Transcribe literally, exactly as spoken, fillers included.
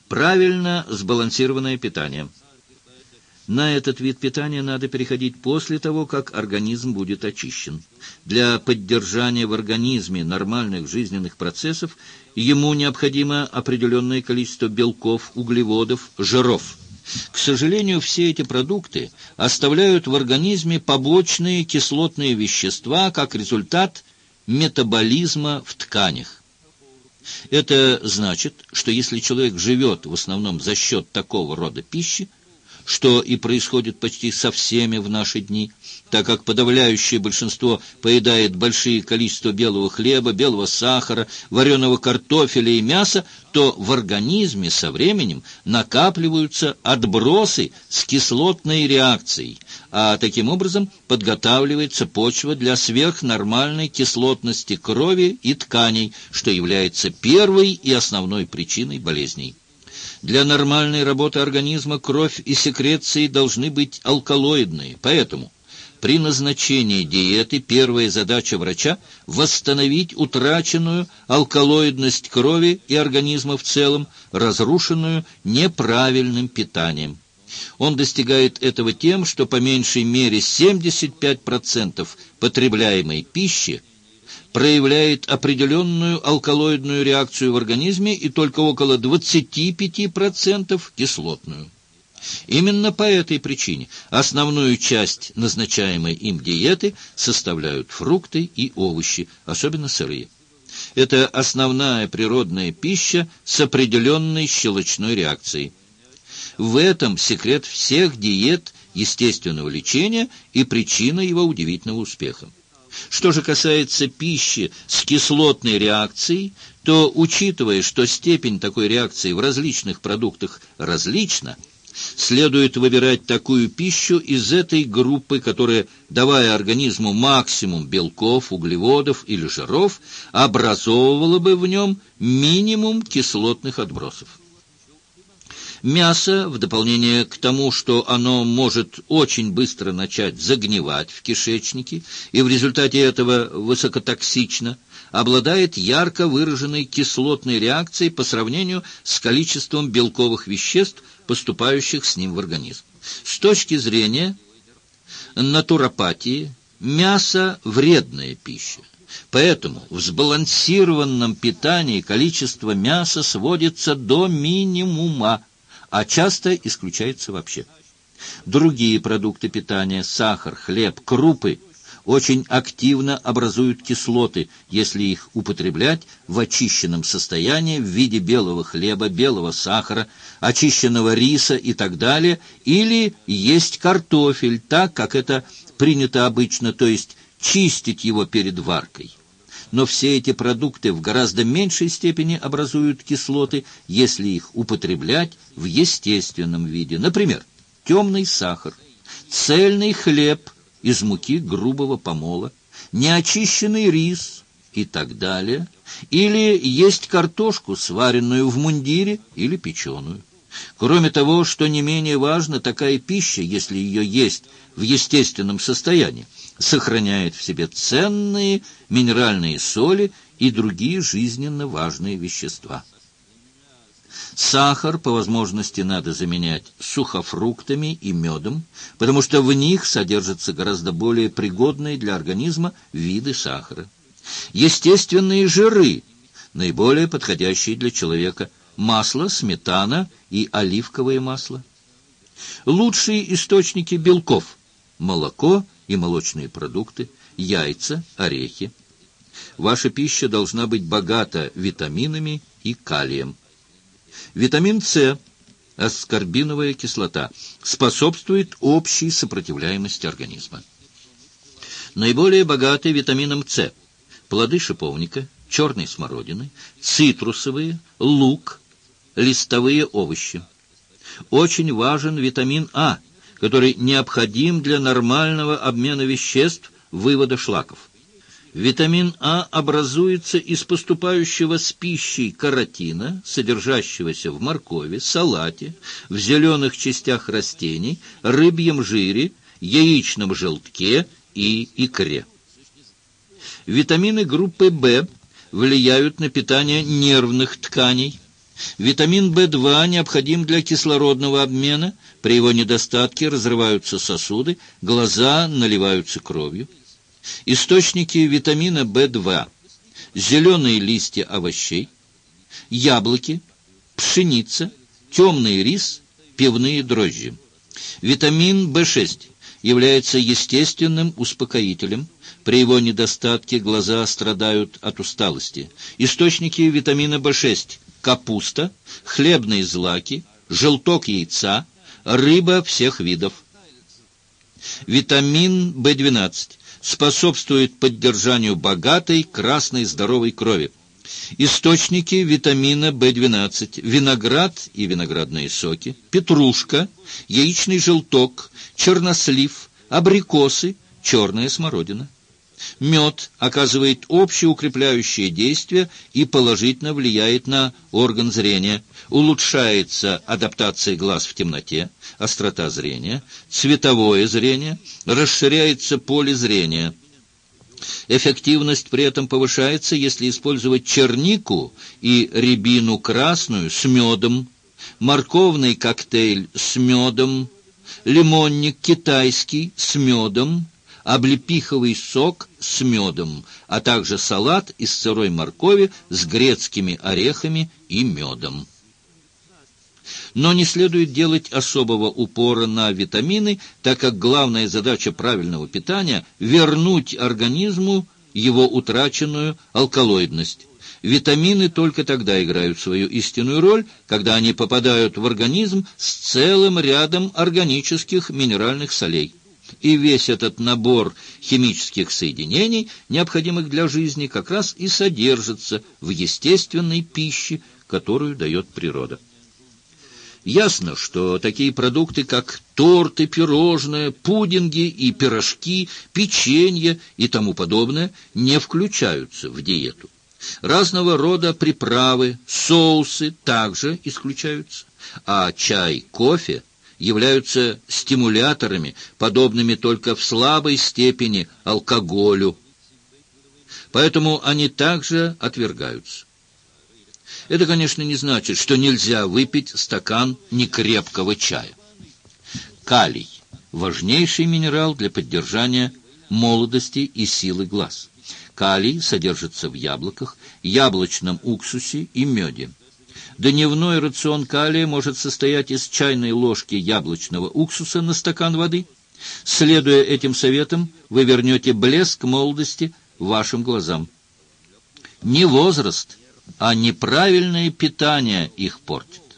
Правильно сбалансированное питание. На этот вид питания надо переходить после того, как организм будет очищен. Для поддержания в организме нормальных жизненных процессов ему необходимо определенное количество белков, углеводов, жиров. К сожалению, все эти продукты оставляют в организме побочные кислотные вещества как результат метаболизма в тканях. Это значит, что если человек живет в основном за счет такого рода пищи, что и происходит почти со всеми в наши дни, так как подавляющее большинство поедает большие количества белого хлеба, белого сахара, вареного картофеля и мяса, то в организме со временем накапливаются отбросы с кислотной реакцией, а таким образом подготавливается почва для сверхнормальной кислотности крови и тканей, что является первой и основной причиной болезней. Для нормальной работы организма кровь и секреции должны быть алкалоидные, поэтому при назначении диеты первая задача врача – восстановить утраченную алкалоидность крови и организма в целом, разрушенную неправильным питанием. Он достигает этого тем, что по меньшей мере семьдесят пять процентов потребляемой пищи проявляет определенную алкалоидную реакцию в организме и только около двадцать пять процентов кислотную. Именно по этой причине основную часть назначаемой им диеты составляют фрукты и овощи, особенно сырые. Это основная природная пища с определенной щелочной реакцией. В этом секрет всех диет естественного лечения и причина его удивительного успеха. Что же касается пищи с кислотной реакцией, то, учитывая, что степень такой реакции в различных продуктах различна, следует выбирать такую пищу из этой группы, которая, давая организму максимум белков, углеводов или жиров, образовывала бы в нем минимум кислотных отбросов. Мясо, в дополнение к тому, что оно может очень быстро начать загнивать в кишечнике и в результате этого высокотоксично, обладает ярко выраженной кислотной реакцией по сравнению с количеством белковых веществ, поступающих с ним в организм. С точки зрения натуропатии, мясо – вредная пища. Поэтому в сбалансированном питании количество мяса сводится до минимума, а часто исключается вообще. Другие продукты питания, сахар, хлеб, крупы, очень активно образуют кислоты, если их употреблять в очищенном состоянии в виде белого хлеба, белого сахара, очищенного риса и так далее, или есть картофель, так как это принято обычно, то есть чистить его перед варкой. Но все эти продукты в гораздо меньшей степени образуют кислоты, если их употреблять в естественном виде. Например, темный сахар, цельный хлеб из муки грубого помола, неочищенный рис и так далее, или есть картошку, сваренную в мундире или печеную. Кроме того, что не менее важно, такая пища, если ее есть в естественном состоянии, сохраняет в себе ценные минеральные соли и другие жизненно важные вещества. Сахар по возможности надо заменять сухофруктами и медом, потому что в них содержатся гораздо более пригодные для организма виды сахара. Естественные жиры, наиболее подходящие для человека, масло, сметана и оливковое масло. Лучшие источники белков – молоко и молочные продукты, яйца, орехи. Ваша пища должна быть богата витаминами и калием. Витамин С, аскорбиновая кислота, способствует общей сопротивляемости организма. Наиболее богаты витамином С плоды шиповника, черной смородины, цитрусовые, лук, листовые овощи. Очень важен витамин А, который необходим для нормального обмена веществ, вывода шлаков. Витамин А образуется из поступающего с пищей каротина, содержащегося в моркови, салате, в зеленых частях растений, рыбьем жире, яичном желтке и икре. Витамины группы В влияют на питание нервных тканей. Витамин В два необходим для кислородного обмена. При его недостатке разрываются сосуды, глаза наливаются кровью. Источники витамина В два. Зеленые листья овощей, яблоки, пшеница, темный рис, пивные дрожжи. Витамин В шесть является естественным успокоителем. При его недостатке глаза страдают от усталости. Источники витамина В шесть – капуста, хлебные злаки, желток яйца, рыба всех видов. Витамин В двенадцать способствует поддержанию богатой красной здоровой крови. Источники витамина В двенадцать – виноград и виноградные соки, петрушка, яичный желток, чернослив, абрикосы, черная смородина. Мед оказывает общеукрепляющее действие и положительно влияет на орган зрения. Улучшается адаптация глаз в темноте, острота зрения, цветовое зрение, расширяется поле зрения. Эффективность при этом повышается, если использовать чернику и рябину красную с медом, морковный коктейль с медом, лимонник китайский с медом, облепиховый сок с медом, а также салат из сырой моркови с грецкими орехами и медом. Но не следует делать особого упора на витамины, так как главная задача правильного питания – вернуть организму его утраченную алкалоидность. Витамины только тогда играют свою истинную роль, когда они попадают в организм с целым рядом органических минеральных солей. И весь этот набор химических соединений, необходимых для жизни, как раз и содержится в естественной пище, которую дает природа. Ясно, что такие продукты, как торты, пирожные, пудинги и пирожки, печенье и тому подобное, не включаются в диету. Разного рода приправы, соусы также исключаются, а чай, кофе являются стимуляторами, подобными только в слабой степени алкоголю. Поэтому они также отвергаются. Это, конечно, не значит, что нельзя выпить стакан некрепкого чая. Калий – важнейший минерал для поддержания молодости и силы глаз. Калий содержится в яблоках, яблочном уксусе и меде. Дневной рацион калия может состоять из чайной ложки яблочного уксуса на стакан воды. Следуя этим советам, вы вернете блеск молодости вашим глазам. Не возраст, а неправильное питание их портит.